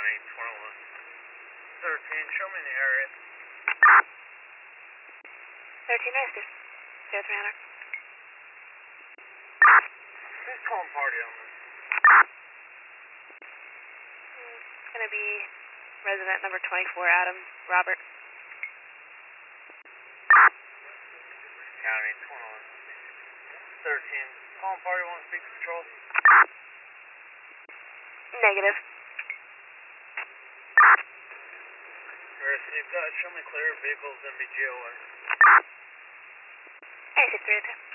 County 2113, show me the area. 13 rested. 0300. Who's calling party on this? It's going to be resident number 24, Adam Robert. County 2113, calling party, want to speak to patrol? Negative. You've got show me clear vehicles MBGOA. 86 302.